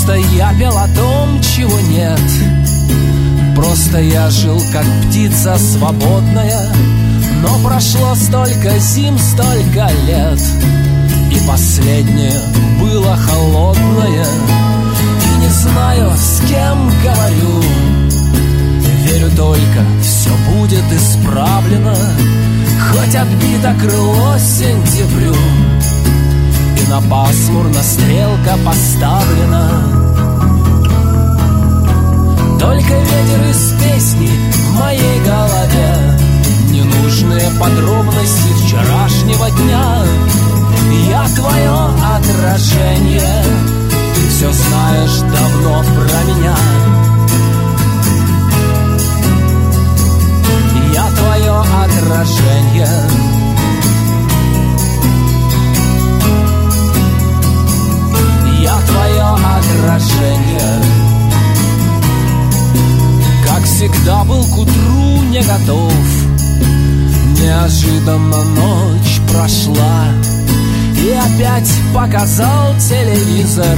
Просто я пел о том, чего нет. Просто я жил, как птица свободная. Но прошло столько зим, столько лет, и последнее было холодное. И не знаю, с кем говорю. Верю только, все будет исправлено. Хоть отбито крыло сентябрю, и на пасмурно стрелка поставлена. Только ветер из песни в моей голове, ненужные подробности вчерашнего дня. Я твое отражение, ты все знаешь давно про меня. Я твое отражение. Я твое отражение. Как всегда был к утру не готов. Неожиданно ночь прошла, и опять показал телевизор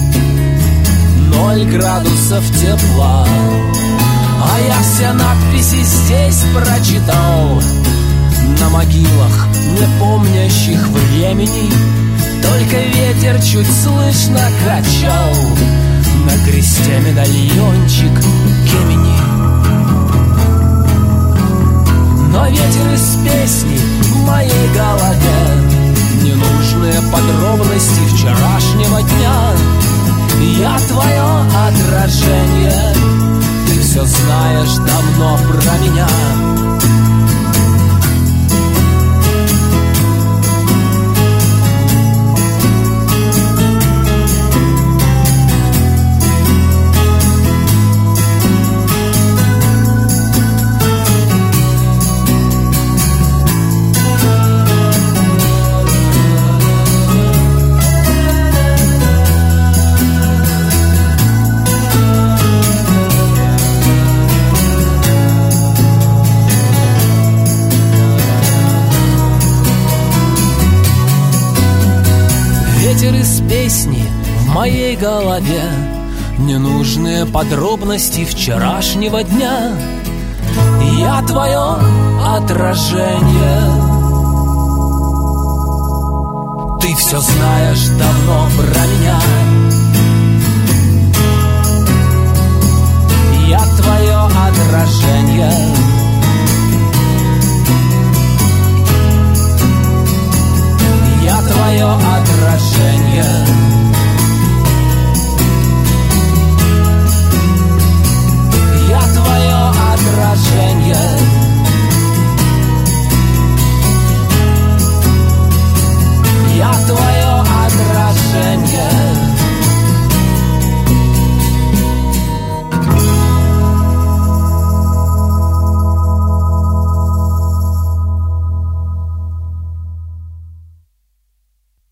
0 градусов тепла. А я все надписи здесь прочитал, на могилах, не помнящих времени. Только ветер чуть слышно качал на кресте медальончик Гемини. Но ветер из песни в моей голове, ненужные подробности вчерашнего дня. Я твое отражение, ты все знаешь давно про меня. Ветер из песни в моей голове, ненужные подробности вчерашнего дня. Я твое отражение, ты все знаешь давно про меня. Я твое отражение. Я твое отражение.